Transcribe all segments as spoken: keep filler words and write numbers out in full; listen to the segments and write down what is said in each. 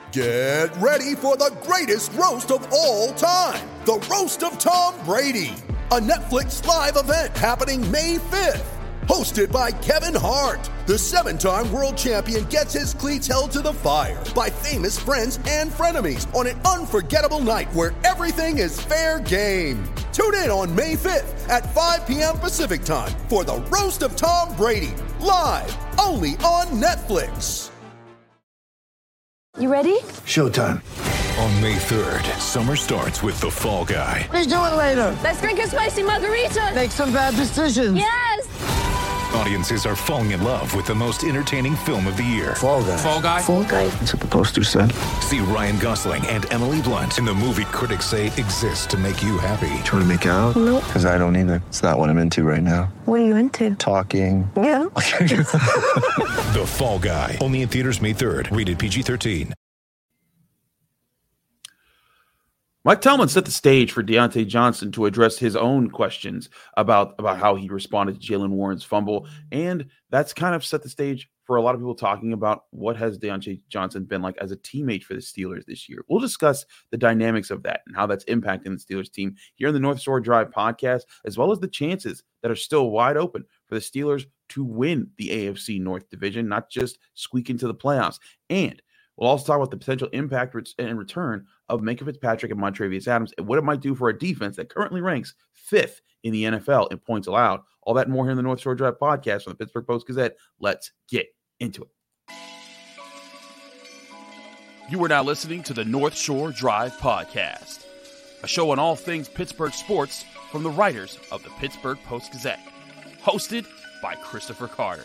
Get ready for the greatest roast of all time, the Roast of Tom Brady, a Netflix live event happening May fifth. Hosted by Kevin Hart, the seven-time world champion gets his cleats held to the fire by famous friends and frenemies on an unforgettable night where everything is fair game. Tune in on May fifth at five p.m. Pacific time for the Roast of Tom Brady, live only on Netflix. You ready? Showtime. On May third, summer starts with The Fall Guy. Let's do it later. Let's drink a spicy margarita. Make some bad decisions. Yes! Audiences are falling in love with the most entertaining film of the year. Fall Guy. Fall Guy? Fall Guy. That's what the poster said. See Ryan Gosling and Emily Blunt in the movie critics say exists to make you happy. Trying to make it out? Nope. Because I don't either. It's not what I'm into right now. What are you into? Talking. Yeah. The Fall Guy. Only in theaters May third. Rated P G thirteen. Mike Tomlin set the stage for Diontae Johnson to address his own questions about, about how he responded to Jaylen Warren's fumble. And that's kind of set the stage for a lot of people talking about what has Diontae Johnson been like as a teammate for the Steelers this year. We'll discuss the dynamics of that and how that's impacting the Steelers team here in the North Shore Drive podcast, as well as the chances that are still wide open for the Steelers to win the A F C North Division, not just squeak into the playoffs. And we'll also talk about the potential impact and return of Minkah Fitzpatrick and Montravius Adams and what it might do for a defense that currently ranks fifth in the N F L in points allowed. All that and more here in the North Shore Drive podcast from the Pittsburgh Post-Gazette. Let's get into it. You are now listening to the North Shore Drive podcast, a show on all things Pittsburgh sports from the writers of the Pittsburgh Post-Gazette, hosted by Christopher Carter.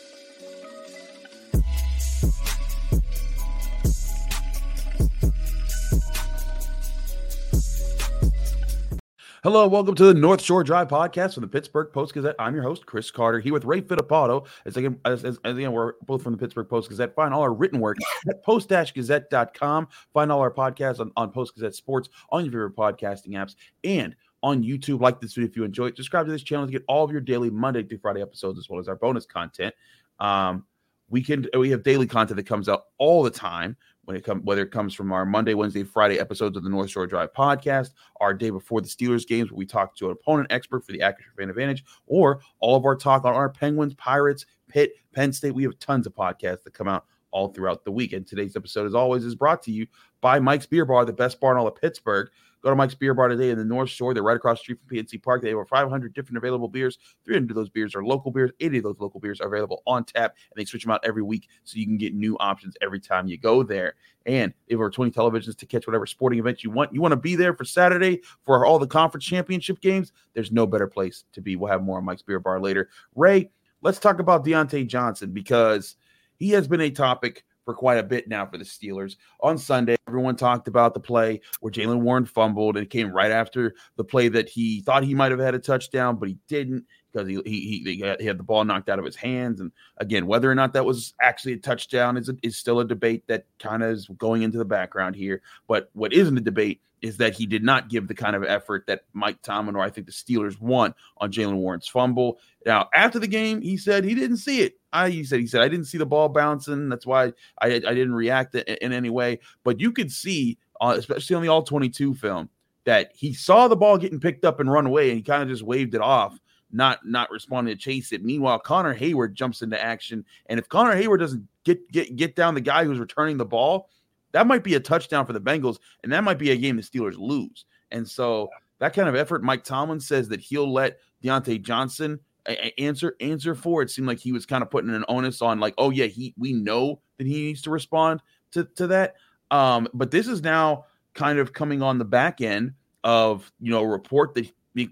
Hello, welcome to the North Shore Drive podcast from the Pittsburgh Post-Gazette. I'm your host, Chris Carter, here with Ray Fittipaldo. As again, as, as, as again, we're both from the Pittsburgh Post-Gazette. Find all our written work at post dash gazette dot com. Find all our podcasts on, on Post-Gazette Sports, on your favorite podcasting apps, and on YouTube. Like this video if you enjoy it. Subscribe to this channel to get all of your daily Monday through Friday episodes, as well as our bonus content. Um, we can we have daily content that comes out all the time. When it comes, whether it comes from our Monday, Wednesday, Friday episodes of the North Shore Drive podcast, our day before the Steelers games where we talk to an opponent expert for the Accurate Fan Advantage, or all of our talk on our Penguins, Pirates, Pitt, Penn State. We have tons of podcasts that come out all throughout the week. And today's episode, as always, is brought to you by Mike's Beer Bar, the best bar in all of Pittsburgh. Go to Mike's Beer Bar today in the North Shore. They're right across the street from P N C Park. They have over five hundred different available beers. three hundred of those beers are local beers. eighty of those local beers are available on tap, and they switch them out every week so you can get new options every time you go there. And they have over twenty televisions to catch whatever sporting event you want. You want to be there for Saturday for all the conference championship games? There's no better place to be. We'll have more on Mike's Beer Bar later. Ray, let's talk about Diontae Johnson because he has been a topic for quite a bit now for the Steelers. On Sunday, everyone talked about the play where Jaylen Warren fumbled, and it came right after the play that he thought he might have had a touchdown, but he didn't because he he, he, he had the ball knocked out of his hands. And again, whether or not that was actually a touchdown is, a, is still a debate that kind of is going into the background here. But what isn't a debate is that he did not give the kind of effort that Mike Tomlin or I think the Steelers want on Jaylen Warren's fumble. Now, after the game, he said he didn't see it. I he said he said I didn't see the ball bouncing. That's why I I didn't react in, in any way. But you could see, uh, especially on the all twenty-two film, that he saw the ball getting picked up and run away, and he kind of just waved it off, not not responding to chase it. Meanwhile, Connor Hayward jumps into action, and if Connor Hayward doesn't get get get down the guy who's returning the ball, that might be a touchdown for the Bengals, and that might be a game the Steelers lose. And so that kind of effort, Mike Tomlin says that he'll let Diontae Johnson answer answer for. It seemed like he was kind of putting an onus on, like, oh yeah, he we know that he needs to respond to to that. Um, but this is now kind of coming on the back end of, you know, a report that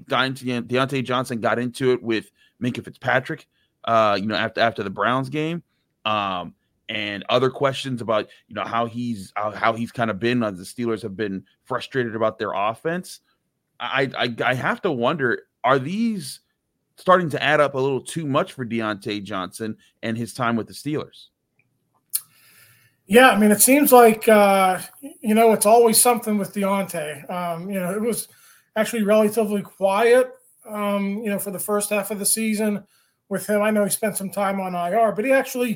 Diontae Johnson got into it with Minkah Fitzpatrick, uh, you know, after after the Browns game. Um, and other questions about, you know, how he's how, how he's kind of been as the Steelers have been frustrated about their offense. I, I I have to wonder, are these starting to add up a little too much for Diontae Johnson and his time with the Steelers? Yeah, I mean, it seems like, uh, you know, it's always something with Diontae. Um, you know, it was actually relatively quiet, um, you know, for the first half of the season with him. I know he spent some time on I R, but he actually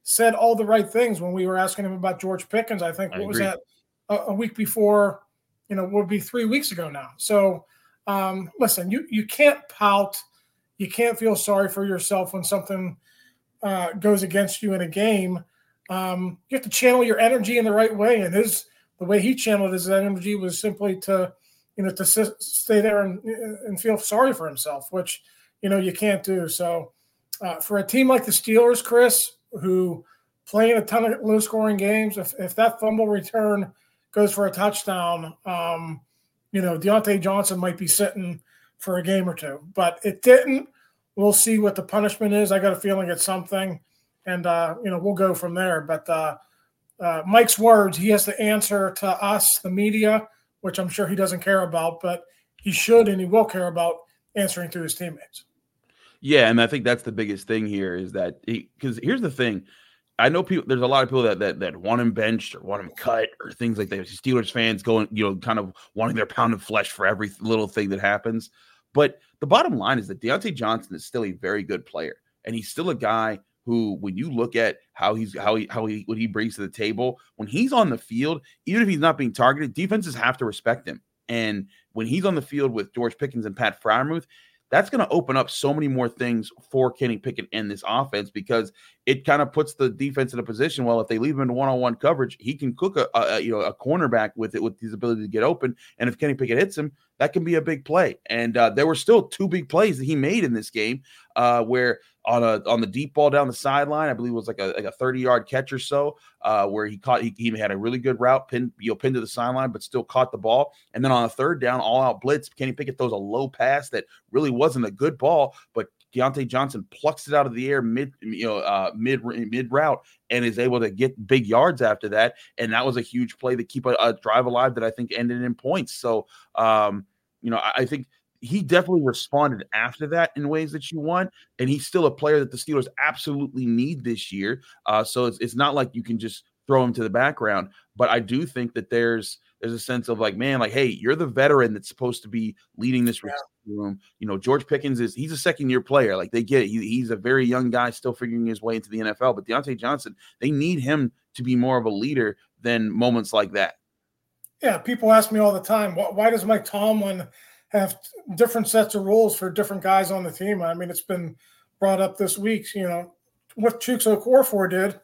said all the right things when we were asking him about George Pickens. I think, I what was agree. that, a, a week before, you know, would be three weeks ago now. So, um, listen, you, you can't pout. You can't feel sorry for yourself when something uh, goes against you in a game. Um, you have to channel your energy in the right way. And his the way he channeled his energy was simply to, you know, to s- stay there and, and feel sorry for himself, which, you know, you can't do. So uh, for a team like the Steelers, Chris, who play in a ton of low-scoring games, if, if that fumble return goes for a touchdown, um, you know, Deontay Johnson might be sitting for a game or two. But it didn't. We'll see what the punishment is. I got a feeling it's something. And, uh, you know, we'll go from there. But uh, uh, Mike's words, he has to answer to us, the media, which I'm sure he doesn't care about, but he should and he will care about answering to his teammates. Yeah, and I think that's the biggest thing here is that because here's the thing. I know people. There's a lot of people that, that that want him benched or want him cut or things like that. Steelers fans going, you know, kind of wanting their pound of flesh for every little thing that happens. But the bottom line is that Deontay Johnson is still a very good player, and he's still a guy who, when you look at how he's how he how he what he brings to the table, when he's on the field, even if he's not being targeted, defenses have to respect him. And when he's on the field with George Pickens and Pat Freiermuth, that's going to open up so many more things for Kenny Pickett and this offense because it kind of puts the defense in a position. Well, if they leave him in one-on-one coverage, he can cook a, a you know a cornerback with it with his ability to get open. And if Kenny Pickett hits him, that can be a big play. And uh, there were still two big plays that he made in this game, uh, where on a on the deep ball down the sideline, I believe it was like a like a thirty-yard catch or so, uh, where he caught he, he had a really good route, pinned you know pinned to the sideline, but still caught the ball. And then on a third down, all out blitz, Kenny Pickett throws a low pass that really wasn't a good ball, but Deontay Johnson plucks it out of the air mid, you know, uh, mid mid route and is able to get big yards after that. And that was a huge play to keep a, a drive alive that I think ended in points. So, um, you know, I, I think he definitely responded after that in ways that you want. And he's still a player that the Steelers absolutely need this year. Uh, so it's it's not like you can just throw him to the background. But I do think that there's there's a sense of like, man, like, hey, you're the veteran that's supposed to be leading this yeah. room. You know, George Pickens is he's a second year player. Like they get it. He, he's a very young guy still figuring his way into the N F L. But Deontay Johnson, they need him to be more of a leader than moments like that. Yeah, people ask me all the time, why, why does Mike Tomlin have different sets of rules for different guys on the team? I mean, it's been brought up this week. You know, what Chuks Okorafor did.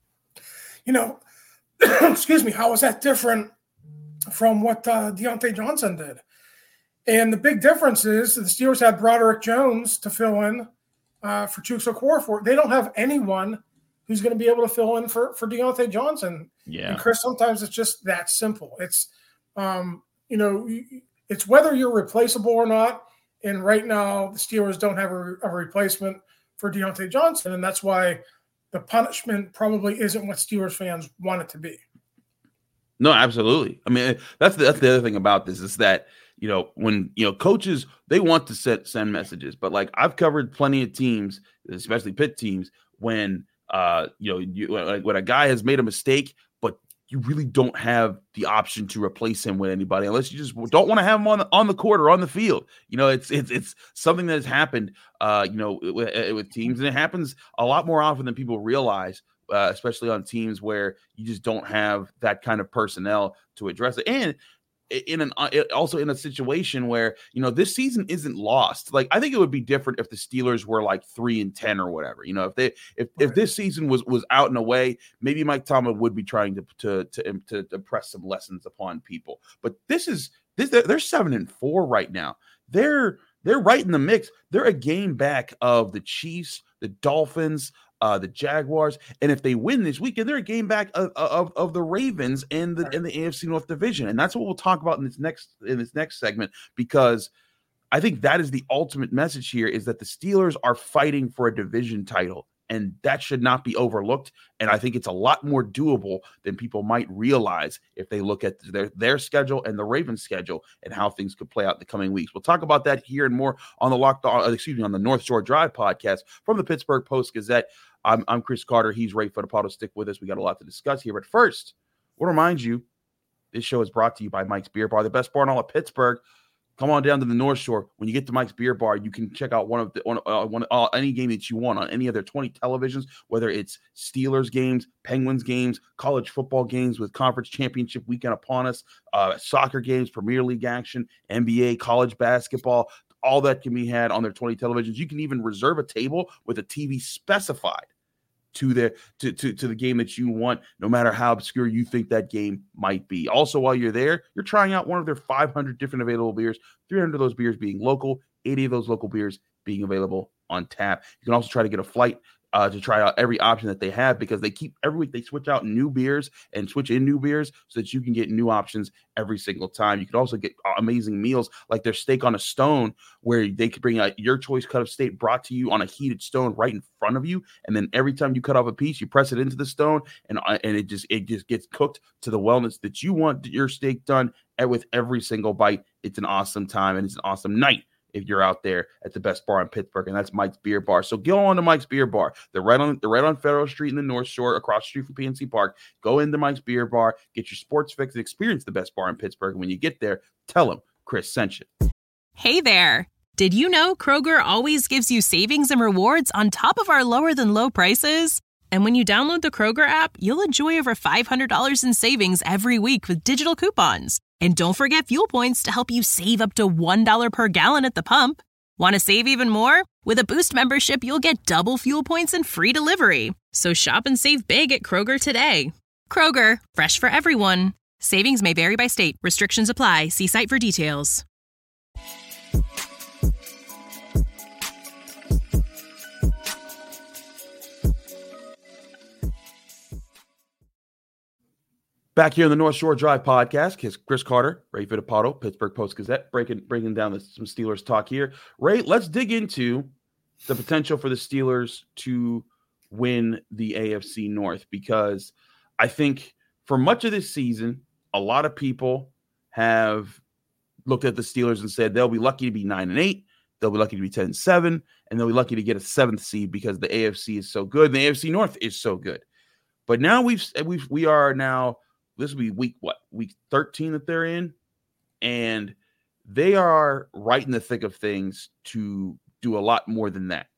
You know, excuse me, how is that different from what uh, Deontay Johnson did? And the big difference is the Steelers had Broderick Jones to fill in uh, for Chuks Okorafor. They don't have anyone who's going to be able to fill in for, for Deontay Johnson. Yeah. And Chris, sometimes it's just that simple. It's, um, you know, it's whether you're replaceable or not. And right now the Steelers don't have a, a replacement for Deontay Johnson. And that's why the punishment probably isn't what Steelers fans want it to be. No, absolutely. I mean, that's the, that's the other thing about this is that, you know, when, you know, coaches, they want to set, send messages, but like I've covered plenty of teams, especially Pitt teams, when, uh, you know, you, like when a guy has made a mistake, but you really don't have the option to replace him with anybody unless you just don't want to have him on the, on the court or on the field. You know, it's, it's, it's something that has happened, uh, you know, with, with teams, and it happens a lot more often than people realize. Uh, especially on teams where you just don't have that kind of personnel to address it. And in an uh, also in a situation where, you know, this season isn't lost. Like, I think it would be different if the Steelers were like three and ten or whatever. You know, if they if, if this season was was out and away, maybe Mike Tomlin would be trying to to to to, to press some lessons upon people. But this is this they're seven and four right now. They're they're right in the mix. They're a game back of the Chiefs, the Dolphins, Uh, the Jaguars, and if they win this weekend, they're a game back of, of, of the Ravens and the in the A F C North Division, and that's what we'll talk about in this next in this next segment, because I think that is the ultimate message here: is that the Steelers are fighting for a division title, and that should not be overlooked. And I think it's a lot more doable than people might realize if they look at their their schedule and the Ravens' schedule and how things could play out in the coming weeks. We'll talk about that here and more on the Locked On, excuse me, on the North Shore Drive podcast from the Pittsburgh Post-Gazette. I'm, I'm Chris Carter. He's Ray Fittipaldo. Stick with us. We got a lot to discuss here. But first, we'll remind you, this show is brought to you by Mike's Beer Bar, the best bar in all of Pittsburgh. come on down to the North Shore. When you get to Mike's Beer Bar, you can check out one of the one, uh, one uh, any game that you want on any of their twenty televisions, whether it's Steelers games, Penguins games, college football games with conference championship weekend upon us, uh, soccer games, Premier League action, N B A, college basketball. All that can be had on their twenty televisions. You can even reserve a table with a T V specified to the to, to, to the game that you want, no matter how obscure you think that game might be. Also, while you're there, you're trying out one of their five hundred different available beers, three hundred of those beers being local, eighty of those local beers being available on tap. You can also try to get a flight uh, to try out every option that they have, because they keep every week they switch out new beers and switch in new beers so that you can get new options every single time. You can also get amazing meals like their steak on a stone, where they could bring out your choice cut of steak brought to you on a heated stone right in front of you, and then every time you cut off a piece, you press it into the stone, and and it just it just gets cooked to the wellness that you want your steak done. And with every single bite, it's an awesome time and it's an awesome night if you're out there at the best bar in Pittsburgh, and that's Mike's Beer Bar. So go on to Mike's Beer Bar. They're right on they're right on Federal Street in the North Shore, across the street from P N C Park. Go into Mike's Beer Bar, get your sports fix, and experience the best bar in Pittsburgh. And when you get there, tell them Chris sent you. Hey there. Did you know Kroger always gives you savings and rewards on top of our lower than low prices? And when you download the Kroger app, you'll enjoy over five hundred dollars in savings every week with digital coupons. And don't forget fuel points to help you save up to one dollar per gallon at the pump. Want to save even more? With a Boost membership, you'll get double fuel points and free delivery. So shop and save big at Kroger today. Kroger, fresh for everyone. Savings may vary by state. Restrictions apply. See site for details. Back here in the North Shore Drive podcast, Chris Carter, Ray Fittipaldo, Pittsburgh Post-Gazette, breaking breaking down the, some Steelers talk here. Ray, let's dig into the potential for the Steelers to win the A F C North, because I think for much of this season, a lot of people have looked at the Steelers and said they'll be lucky to be nine and eight, they'll be lucky to be ten and seven, and they'll be lucky to get a seventh seed because the A F C is so good, and the A F C North is so good. But now we've we've we are now. This will be week, what, week thirteen that they're in, and they are right in the thick of things to do a lot more than that.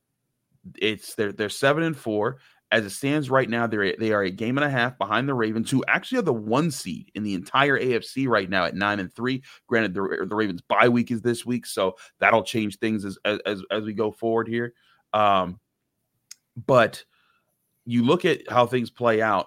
It's they're they're seven and four as it stands right now. They're they are a game and a half behind the Ravens, who actually have the one seed in the entire A F C right now at nine and three. Granted, the, the Ravens bye week is this week, so that'll change things as as as we go forward here. Um, but you look at how things play out.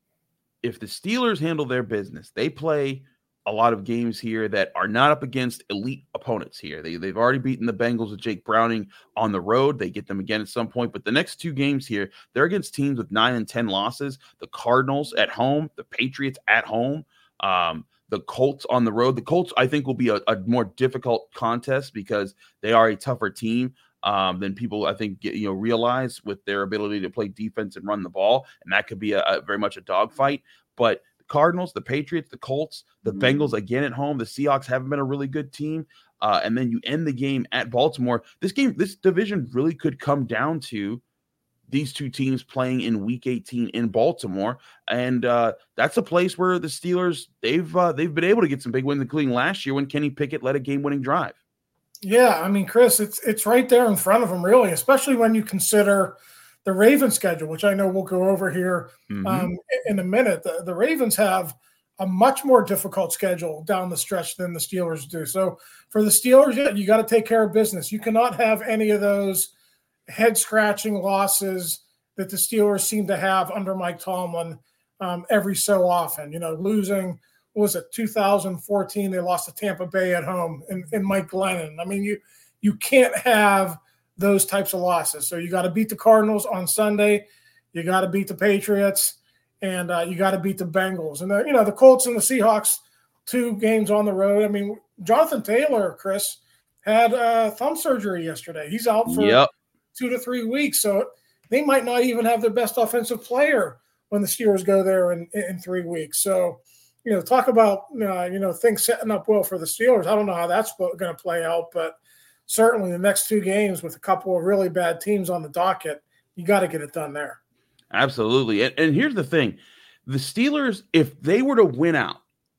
If the Steelers handle their business, they play a lot of games here that are not up against elite opponents here. They, they've already beaten the Bengals with Jake Browning on the road. They get them again at some point. But the next two games here, they're against teams with nine and ten losses. The Cardinals at home, the Patriots at home, um, the Colts on the road. The Colts, I think, will be a, a more difficult contest because they are a tougher team. Um, than people, I think, get, you know, realize with their ability to play defense and run the ball. And that could be a, a very much a dogfight. But the Cardinals, the Patriots, the Colts, the mm-hmm. Bengals again at home, the Seahawks haven't been a really good team. Uh, and then you end the game at Baltimore. This game, this division really could come down to these two teams playing in week eighteen in Baltimore. And uh, that's a place where the Steelers, they've uh, they've been able to get some big wins, including last year when Kenny Pickett led a game-winning drive. Yeah, I mean, Chris, it's it's right there in front of them, really, especially when you consider the Ravens schedule, which I know we'll go over here mm-hmm. um, in a minute. The, the Ravens have a much more difficult schedule down the stretch than the Steelers do. So for the Steelers, yeah, you got to take care of business. You cannot have any of those head-scratching losses that the Steelers seem to have under Mike Tomlin um, every so often. You know, losing – what was it, two thousand fourteen, they lost to Tampa Bay at home in, in Mike Glennon. I mean, you you can't have those types of losses. So you got to beat the Cardinals on Sunday. You got to beat the Patriots, and uh, you got to beat the Bengals. And, the, you know, the Colts and the Seahawks, two games on the road. I mean, Jonathan Taylor, Chris, had uh, thumb surgery yesterday. He's out for yep. two to three weeks. So they might not even have their best offensive player when the Steelers go there in, in three weeks. So, you know, talk about, uh, you know, things setting up well for the Steelers. I don't know how that's going to play out, but certainly the next two games with a couple of really bad teams on the docket, you got to get it done there. Absolutely. And, and here's the thing. The Steelers, if they were to win out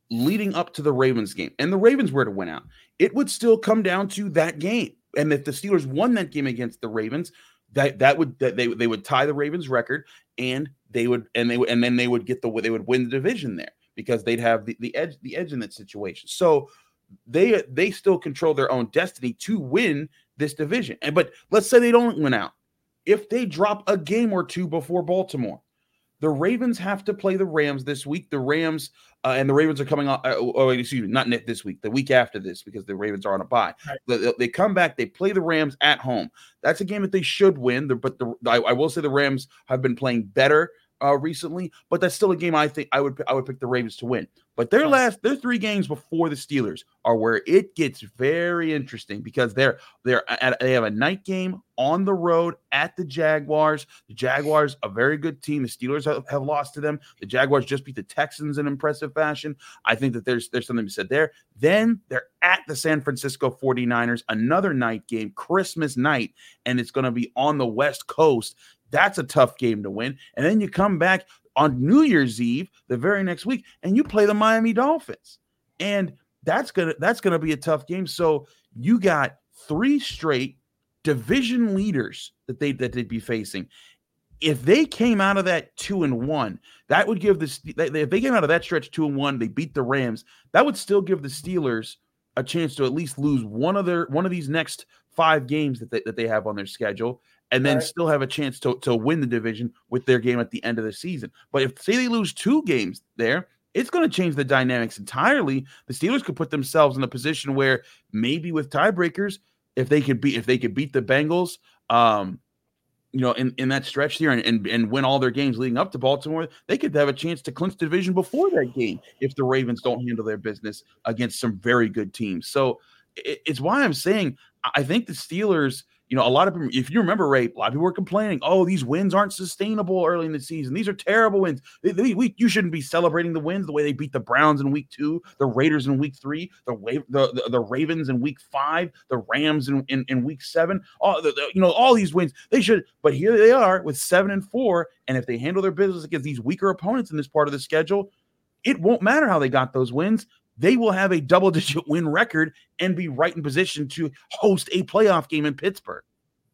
leading up to the Ravens game, and the Ravens were to win out, it would still come down to that game. And if the Steelers won that game against the Ravens, that that would that they they would tie the Ravens record, and they would and they would and then they would get the they would win the division there because they'd have the, the edge the edge in that situation. So they they still control their own destiny to win this division. And but let's say they don't win out. If they drop a game or two before Baltimore, the Ravens have to play the Rams this week. The Rams uh, and the Ravens are coming on. Uh, oh, excuse me, not this week. The week after this, because the Ravens are on a bye. Right. They, they come back. They play the Rams at home. That's a game that they should win. But the, I, I will say the Rams have been playing better uh, recently. But that's still a game I think I would I would pick the Ravens to win. But their last their three games before the Steelers are where it gets very interesting because they're they're at, they have a night game on the road at the Jaguars. The Jaguars, a very good team. The Steelers have, have lost to them. The Jaguars just beat the Texans in impressive fashion. I think that there's there's something to be said there. Then they're at the San Francisco forty-niners, another night game, Christmas night, and it's going to be on the West Coast. That's a tough game to win. And then you come back on New Year's Eve, the very next week, and you play the Miami Dolphins. And that's gonna that's gonna be a tough game. So you got three straight division leaders that they that they'd be facing. If they came out of that two and one, that would give the if they came out of that stretch two and one, they beat the Rams. That would still give the Steelers a chance to at least lose one of their one of these next five games that they, that they have on their schedule, and then right. still have a chance to, to win the division with their game at the end of the season. But if, say, they lose two games there, it's going to change the dynamics entirely. The Steelers could put themselves in a position where maybe with tiebreakers, if they could beat if they could beat the Bengals, um, you know, in, in that stretch here and, and, and win all their games leading up to Baltimore, they could have a chance to clinch the division before that game if the Ravens don't handle their business against some very good teams. So it, it's why I'm saying I think the Steelers, you know, a lot of people, if you remember, Ray, a lot of people were complaining, oh, these wins aren't sustainable early in the season. These are terrible wins. They, they, we, you shouldn't be celebrating the wins the way they beat the Browns in week two, the Raiders in week three, the the, the, the Ravens in week five, the Rams in, in, in week seven. All the, the, you know, all these wins, they should. But here they are with seven and four. And if they handle their business against these weaker opponents in this part of the schedule, it won't matter how they got those wins. They will have a double-digit win record and be right in position to host a playoff game in Pittsburgh.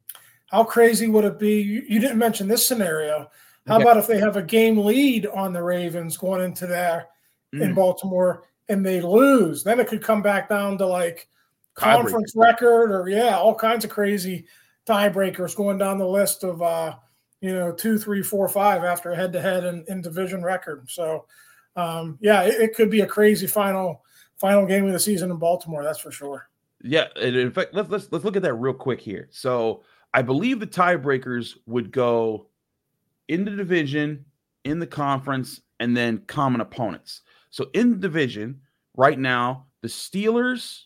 How crazy would it be? You, you didn't mention this scenario. How Okay. about if they have a game lead on the Ravens going into there Mm. in Baltimore and they lose? Then it could come back down to like Tiebreaker. conference record or, yeah, all kinds of crazy tiebreakers going down the list of, uh, you know, two, three, four, five after head-to-head and in division record. So, um, yeah, it, it could be a crazy final final game of the season in Baltimore. That's for sure. Yeah, and in fact, let's let's let's look at that real quick here. So I believe the tiebreakers would go in the division, in the conference, and then common opponents. So in the division, right now, the Steelers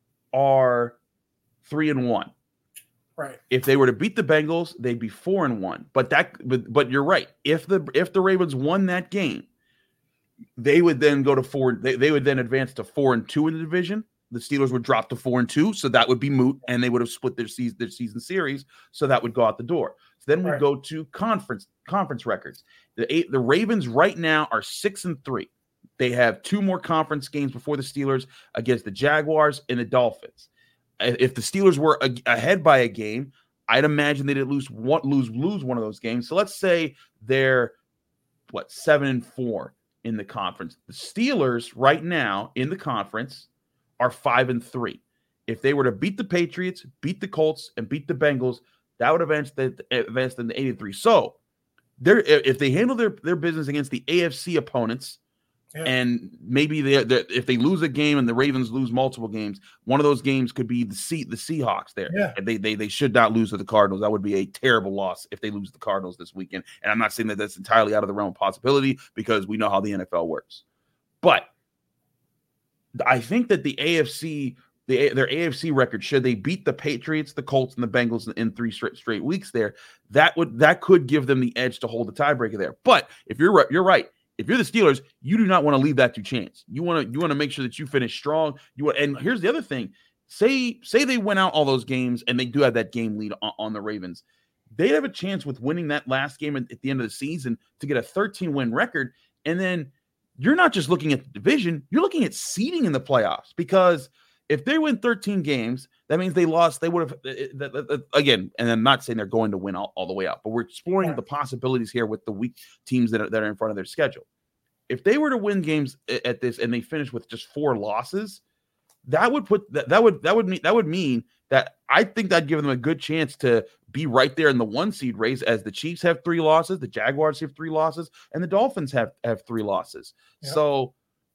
are three and one. Right. If they were to beat the Bengals, they'd be four and one. But that, but, but you're right. If the if the Ravens won that game, they would then go to four. They, they would then advance to four and two in the division. The Steelers would drop to four and two, so that would be moot, and they would have split their season their season series, so that would go out the door. So then we Right. go to conference conference records. The eight, the Ravens right now are six and three. They have two more conference games before the Steelers against the Jaguars and the Dolphins. If the Steelers were a, ahead by a game, I'd imagine they'd lose one lose lose one of those games. So let's say they're what seven and four in the conference. The Steelers right now in the conference are five and three. If they were to beat the Patriots, beat the Colts, and beat the Bengals, that would advance the advance them to eight and three. So they're if they handle their, their business against the A F C opponents, Yeah. and maybe they if they lose a game and the Ravens lose multiple games, one of those games could be the C, the Seahawks there. Yeah. And they, they they should not lose to the Cardinals. That would be a terrible loss if they lose to the Cardinals this weekend. And I'm not saying that that's entirely out of the realm of possibility because we know how the N F L works. But I think that the A F C, the, their A F C record, should they beat the Patriots, the Colts, and the Bengals in three straight, straight weeks there, that would that could give them the edge to hold the tiebreaker there. But if you're right, you're right. If you're the Steelers, you do not want to leave that to chance. You want to you want to make sure that you finish strong. You want, and here's the other thing: say say they win out all those games and they do have that game lead on, on the Ravens, they'd have a chance with winning that last game at, at the end of the season to get a thirteen win record, and then you're not just looking at the division, you're looking at seeding in the playoffs, because if they win thirteen games, that means they lost. They would have, again, and I'm not saying they're going to win all, all the way out, but we're exploring right. the possibilities here with the weak teams that are, that are in front of their schedule. If they were to win games at this and they finish with just four losses, that would put that, that would that would mean that would mean that I think that'd give them a good chance to be right there in the one seed race, as the Chiefs have three losses, the Jaguars have three losses, and the Dolphins have, have three losses. Yep. So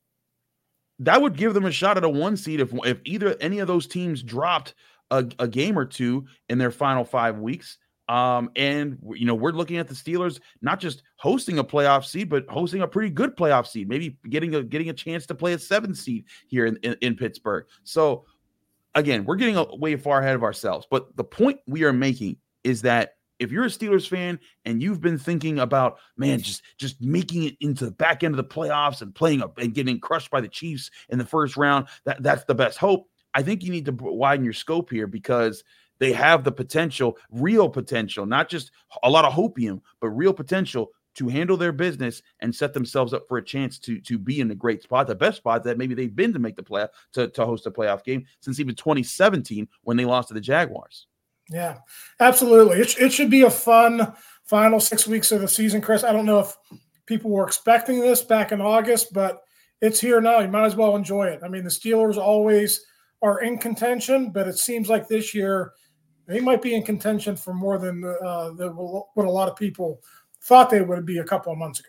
that would give them a shot at a one seed if if either any of those teams dropped a, a game or two in their final five weeks. Um, and you know, we're looking at the Steelers not just hosting a playoff seed, but hosting a pretty good playoff seed, maybe getting a getting a chance to play a seven seed here in, in, in Pittsburgh. So again, we're getting a, way far ahead of ourselves. But the point we are making is that if you're a Steelers fan and you've been thinking about, man, just just making it into the back end of the playoffs and playing up and getting crushed by the Chiefs in the first round, that that's the best hope. I think you need to widen your scope here, because they have the potential, real potential, not just a lot of hopium, but real potential to handle their business and set themselves up for a chance to, to be in a great spot, the best spot that maybe they've been to make the play to, to host a playoff game since even twenty seventeen when they lost to the Jaguars. Yeah, absolutely. It, it should be a fun final six weeks of the season, Chris. I don't know if people were expecting this back in August, but it's here now. You might as well enjoy it. I mean, the Steelers always are in contention, but it seems like this year they might be in contention for more than uh, the, what a lot of people thought they would be a couple of months ago.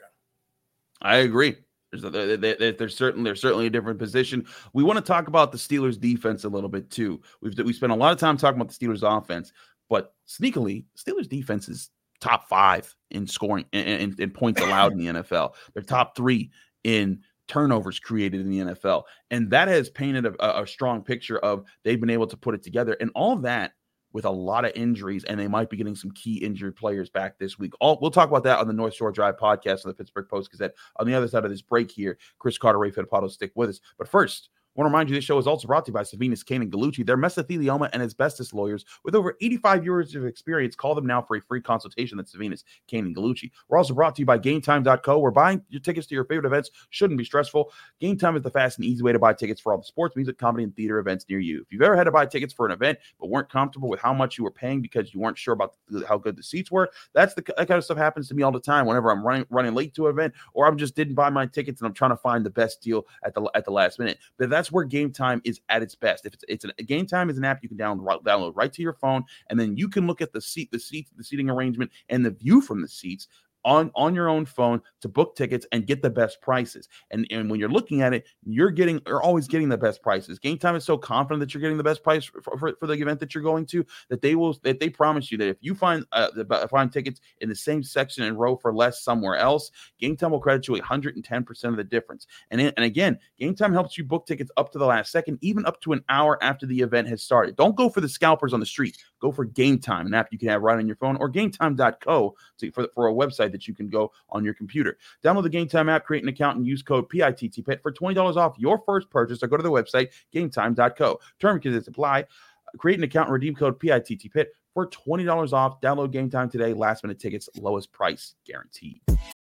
I agree. There's, a, there, there's certainly there's certainly a different position. We want to talk about the Steelers defense a little bit too. We've we spent a lot of time talking about the Steelers offense, but sneakily, Steelers defense is top five in scoring and in, in points allowed in the N F L. They're top three in turnovers created in the N F L, and that has painted a, a strong picture of they've been able to put it together, and all of that with a lot of injuries, and they might be getting some key injured players back this week. All, we'll talk about that on the North Shore Drive podcast on the Pittsburgh Post-Gazette. On the other side of this break here, Chris Carter, Ray Fittipaldo, stick with us. But first, I want to remind you this show is also brought to you by Savinas, Kane and Gallucci. They're mesothelioma and asbestos lawyers with over eighty-five years of experience. Call them now for a free consultation at Savinas, Kane and Gallucci. We're also brought to you by Game Time dot co, where buying your tickets to your favorite events shouldn't be stressful. Game Time is the fast and easy way to buy tickets for all the sports, music, comedy, and theater events near you. If you've ever had to buy tickets for an event but weren't comfortable with how much you were paying because you weren't sure about the, how good the seats were, that's the that kind of stuff happens to me all the time whenever I'm running running late to an event, or I'm just didn't buy my tickets and I'm trying to find the best deal at the at the last minute. But that's where Game Time is at its best. If it's, it's a Game Time is an app you can download download right to your phone, and then you can look at the seat, the seat, the seating arrangement, and the view from the seats on, on your own phone to book tickets and get the best prices. And, and when you're looking at it, you're getting, you're always getting the best prices. Game Time is so confident that you're getting the best price for, for, for the event that you're going to, that they will, that they promise you that if you find uh, find tickets in the same section and row for less somewhere else, Game Time will credit you one hundred ten percent of the difference. And, and again, Game Time helps you book tickets up to the last second, even up to an hour after the event has started. Don't go for the scalpers on the street. Go for Game Time, an app you can have right on your phone, or Game Time dot co to, for, for a website that you can go on your computer. Download the Game Time app, create an account, and use code P I T T P I T for twenty dollars off your first purchase, or go to their website, Game Time dot co. Term and conditions apply. Create an account and redeem code P I T T P I T for twenty dollars off. Download Game Time today. Last minute tickets, lowest price guaranteed.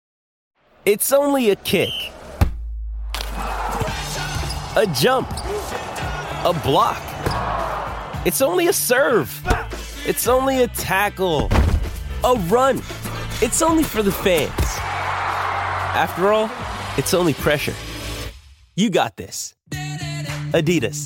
It's only a kick, a jump, a block. It's only a serve. It's only a tackle, a run. It's only for the fans. After all, it's only pressure. You got this. Adidas.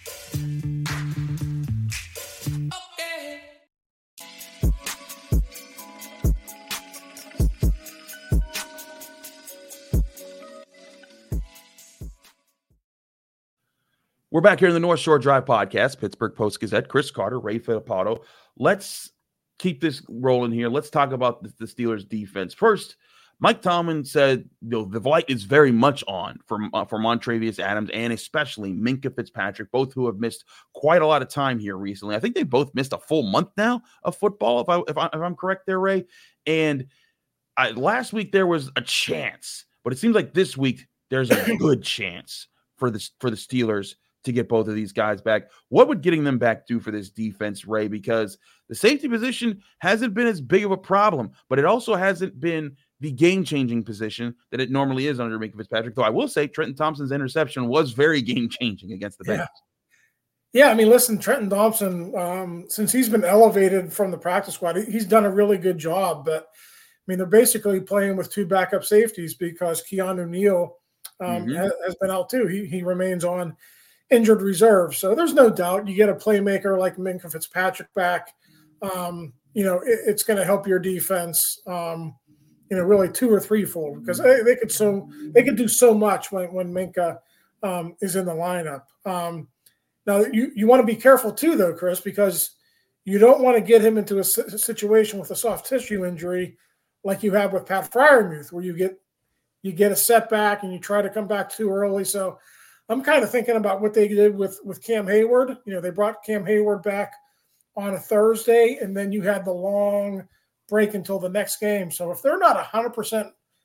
We're back here in the North Shore Drive podcast, Pittsburgh Post-Gazette. Chris Carter, Ray Fittipaldo. Let's keep this rolling here. Let's talk about the, the Steelers defense. First, Mike Tomlin said, you know, the light is very much on for, uh, for Montravius Adams and especially Minkah Fitzpatrick, both who have missed quite a lot of time here recently. I think they both missed a full month now of football, if, I, if, I, if I'm correct there, Ray. And I, last week there was a chance, but it seems like this week there's a good chance for the, for the Steelers to get both of these guys back. What would getting them back do for this defense, Ray? Because the safety position hasn't been as big of a problem, but it also hasn't been the game-changing position that it normally is under Minkah Fitzpatrick. Though I will say Trenton Thompson's interception was very game-changing against the Bengals. Yeah. Yeah, I mean, listen, Trenton Thompson, um, since he's been elevated from the practice squad, he's done a really good job. But, I mean, they're basically playing with two backup safeties because Keanu Neal um, mm-hmm. has, has been out too. He he remains on injured reserve. So there's no doubt you get a playmaker like Minkah Fitzpatrick back. Um, you know, it, it's going to help your defense, um, you know, really two or three-fold because they, they could so they could do so much when, when Minkah um, is in the lineup. Um Now, you, you want to be careful too, though, Chris, because you don't want to get him into a situation with a soft tissue injury like you have with Pat Freiermuth, where you get you get a setback and you try to come back too early. So I'm kind of thinking about what they did with, with Cam Hayward. You know, they brought Cam Hayward back on a Thursday, and then you had the long break until the next game. So if they're not one hundred percent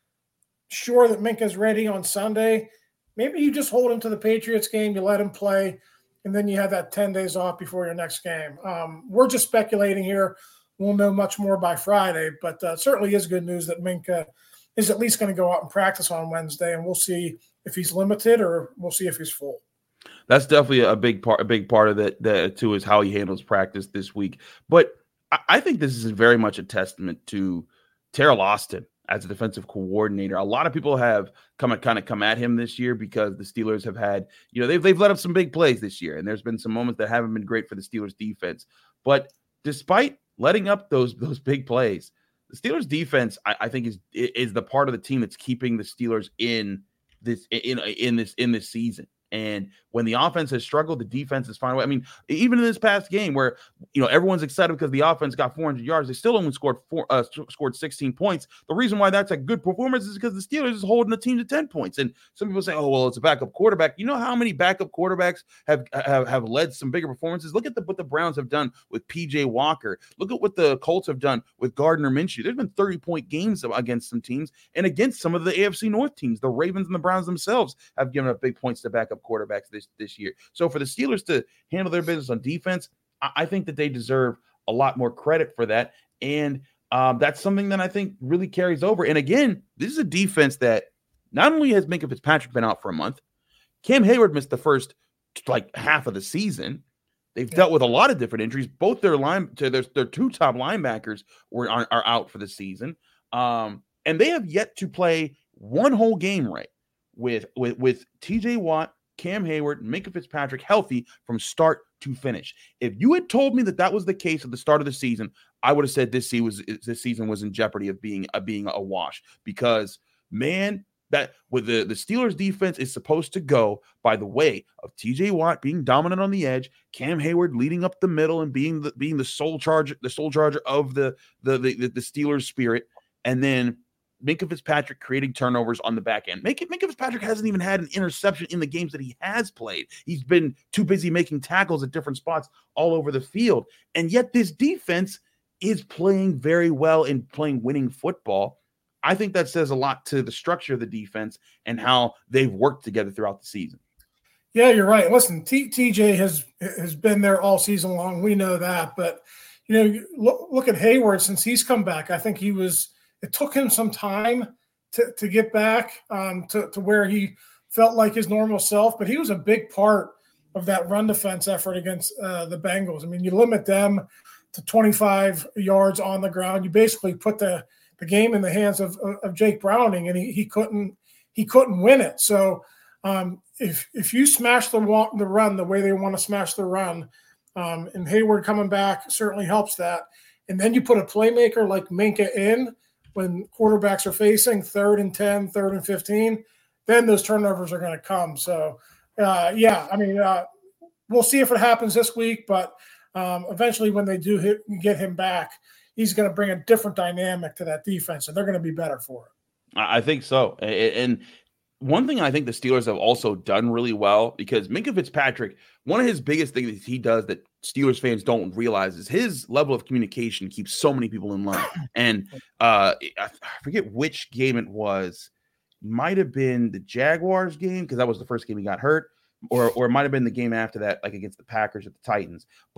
sure that Minkah's ready on Sunday, maybe you just hold him to the Patriots game, you let him play, and then you have that ten days off before your next game. Um, we're just speculating here. We'll know much more by Friday, but uh, certainly is good news that Minkah is at least going to go out and practice on Wednesday, and we'll see if he's limited or we'll see if he's full. That's definitely a big part. A big part of that, that too, is how he handles practice this week. But I, I think this is very much a testament to Teryl Austin as a defensive coordinator. A lot of people have come at, kind of come at him this year because the Steelers have had, you know, they've they've let up some big plays this year, and there's been some moments that haven't been great for the Steelers defense. But despite letting up those those big plays, the Steelers defense, I, I think, is is the part of the team that's keeping the Steelers in this in in this in this season. And when the offense has struggled, the defense is finding a way. I mean, even in this past game where, you know, everyone's excited because the offense got four hundred yards, they still only scored four, uh, scored sixteen points. The reason why that's a good performance is because the Steelers is holding the team to ten points. And some people say, oh, well, it's a backup quarterback. You know how many backup quarterbacks have have, have led some bigger performances? Look at the, what the Browns have done with P J Walker. Look at what the Colts have done with Gardner Minshew. There's been thirty-point games against some teams and against some of the A F C North teams. The Ravens and the Browns themselves have given up big points to backup quarterbacks this, this year. So for the Steelers to handle their business on defense, I, I think that they deserve a lot more credit for that. And um, that's something that I think really carries over. And again, this is a defense that not only has Minkah Fitzpatrick been out for a month, Cam Hayward missed the first like half of the season. They've yeah. dealt with a lot of different injuries. Both their line, their, their two top linebackers were are, are out for the season. Um, and they have yet to play one whole game right with, with, with T J Watt, Cam Hayward, and Minkah Fitzpatrick healthy from start to finish. If you had told me that that was the case at the start of the season, I would have said this season was this season was in jeopardy of being uh, being a wash because, man, that with the, the Steelers defense is supposed to go by the way of T J Watt being dominant on the edge, Cam Hayward leading up the middle and being the being the sole charger, the sole charger of the the the, the Steelers spirit, and then Minkah Fitzpatrick creating turnovers on the back end. Minkah, Minkah Fitzpatrick hasn't even had an interception in the games that he has played. He's been too busy making tackles at different spots all over the field. And yet this defense is playing very well and playing winning football. I think that says a lot to the structure of the defense and how they've worked together throughout the season. Yeah, you're right. Listen, T- TJ has has been there all season long. We know that. But, you know, look, look at Hayward since he's come back. I think he was – it took him some time to, to get back um, to, to where he felt like his normal self, but he was a big part of that run defense effort against uh, the Bengals. I mean, you limit them to twenty-five yards on the ground. You basically put the, the game in the hands of, of Jake Browning, and he, he couldn't he couldn't win it. So um, if if you smash the the run the way they want to smash the run, um, and Hayward coming back certainly helps that, and then you put a playmaker like Minkah in when quarterbacks are facing third and ten, third and fifteen, then those turnovers are going to come. So, uh, yeah, I mean, uh, we'll see if it happens this week, but um, eventually when they do hit, get him back, he's going to bring a different dynamic to that defense, and they're going to be better for it. I think so. And one thing I think the Steelers have also done really well, because Minkah Fitzpatrick, one of his biggest things that he does that Steelers fans don't realize is his level of communication keeps so many people in line. And uh, I forget which game it was. It might have been the Jaguars game, because that was the first game he got hurt, or or it might have been the game after that, like against the Packers or the Titans. But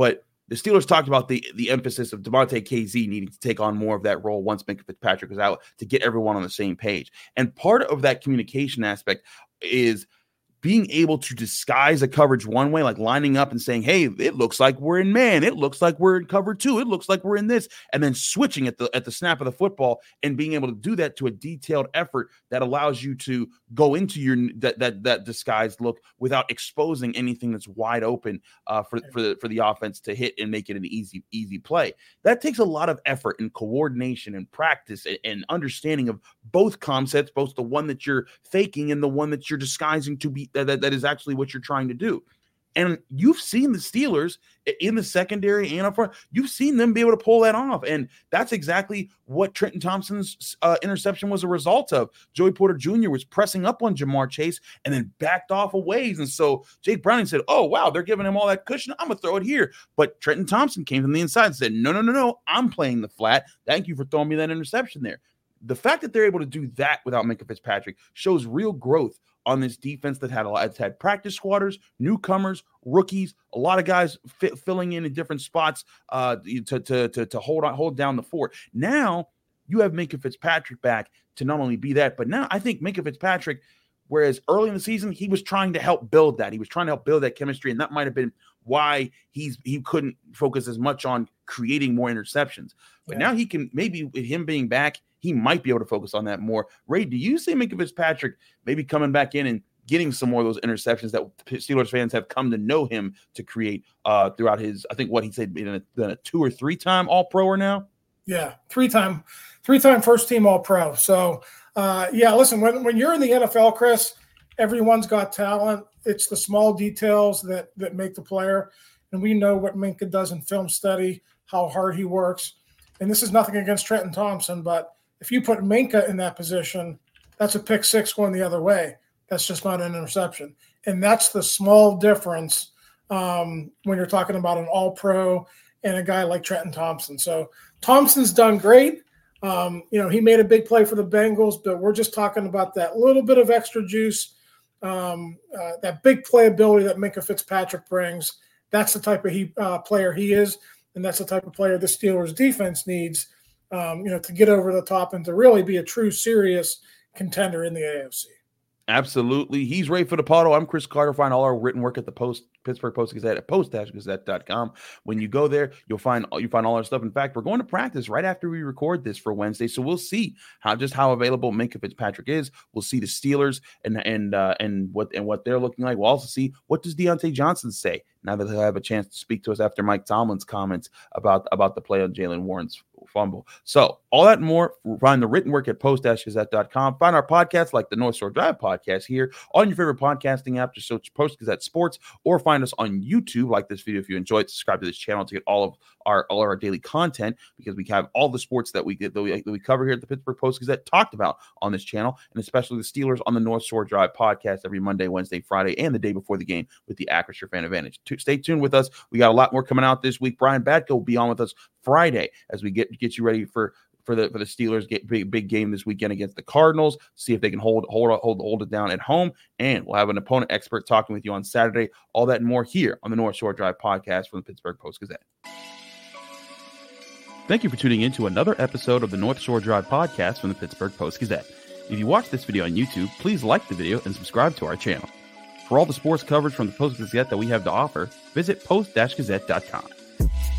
the Steelers talked about the, the emphasis of Devontae K Z needing to take on more of that role once Minkah Fitzpatrick was out to get everyone on the same page. And part of that communication aspect is being able to disguise a coverage one way, like lining up and saying, hey, it looks like we're in man. It looks like we're in cover two. It looks like we're in this. And then switching at the at the snap of the football and being able to do that to a detailed effort that allows you to go into your that that, that disguised look without exposing anything that's wide open uh, for, for, the, for the offense to hit and make it an easy, easy play. That takes a lot of effort and coordination and practice and, and understanding of both concepts, both the one that you're faking and the one that you're disguising to be That, that, that is actually what you're trying to do. And you've seen the Steelers in the secondary and up front. You've seen them be able to pull that off. And that's exactly what Trenton Thompson's uh, interception was a result of. Joey Porter Junior was pressing up on Jamar Chase and then backed off a ways. And so Jake Browning said, oh, wow, they're giving him all that cushion. I'm going to throw it here. But Trenton Thompson came from the inside and said, no, no, no, no, I'm playing the flat. Thank you for throwing me that interception there. The fact that they're able to do that without Minkah Fitzpatrick shows real growth on this defense that had a lot. It's had practice squatters, newcomers, rookies, a lot of guys fi- filling in in different spots uh, to, to, to, to hold on, hold down the fort. Now you have Minkah Fitzpatrick back to not only be that, but now I think Minkah Fitzpatrick, whereas early in the season, he was trying to help build that. He was trying to help build that chemistry, and that might have been why he's he couldn't focus as much on creating more interceptions. But yeah. now he can, maybe with him being back, he might be able to focus on that more. Ray, do you see Minkah Fitzpatrick maybe coming back in and getting some more of those interceptions that Steelers fans have come to know him to create uh, throughout his, I think what he said, in a, in a two or three time All-Proer now? Yeah, three-time, three-time first-team All-Pro. So, uh, yeah, listen, when, when you're in the N F L, Chris, everyone's got talent. It's the small details that that make the player. And we know what Minkah does in film study, how hard he works. And this is nothing against Trenton Thompson, but if you put Minkah in that position, that's a pick six going the other way. That's just not an interception. And that's the small difference um, when you're talking about an all-pro and a guy like Trenton Thompson. So Thompson's done great. Um, you know, he made a big play for the Bengals, but we're just talking about that little bit of extra juice, um, uh, that big playability that Minkah Fitzpatrick brings. That's the type of he, uh, player he is, and that's the type of player the Steelers defense needs, um, you know, to get over the top and to really be a true, serious contender in the A F C. Absolutely. He's Ray Fittipaldo. I'm Chris Carter. Find all our written work at the Post Pittsburgh Post Gazette at post dash gazette dot com. When you go there, you'll find you find all our stuff. In fact, we're going to practice right after we record this for Wednesday, so we'll see how just how available Minkah Fitzpatrick is. We'll see the Steelers and and uh, and what and what they're looking like. We'll also see what does Deontay Johnson say now that he'll have a chance to speak to us after Mike Tomlin's comments about about the play on Jaylen Warren's fumble. So all that and more, find the written work at post dash gazette dot com. Find our podcasts like the North Shore Drive podcast here on your favorite podcasting app. Just search Post Gazette Sports, or find us on YouTube. Like this video if you enjoyed. Subscribe to this channel to get all of our all of our daily content, because we have all the sports that we get that we, that we cover here at the Pittsburgh Post Gazette talked about on this channel, and especially the Steelers on the North Shore Drive podcast every Monday, Wednesday, Friday, and the day before the game with the Acrisure Fan Advantage. To, stay tuned with us. We got a lot more coming out this week. Brian Batko will be on with us Friday as we get get you ready for for the for the Steelers get big big game this weekend against the Cardinals. See if they can hold hold hold hold it down at home, and we'll have an opponent expert talking with you on Saturday. All that and more here on the North Shore Drive podcast from the Pittsburgh Post Gazette. Thank you for tuning in to another episode of the North Shore Drive podcast from the Pittsburgh Post Gazette. If you watch this video on YouTube, please like the video and subscribe to our channel. For all the sports coverage from the Post Gazette that we have to offer, visit post dash gazette dot com.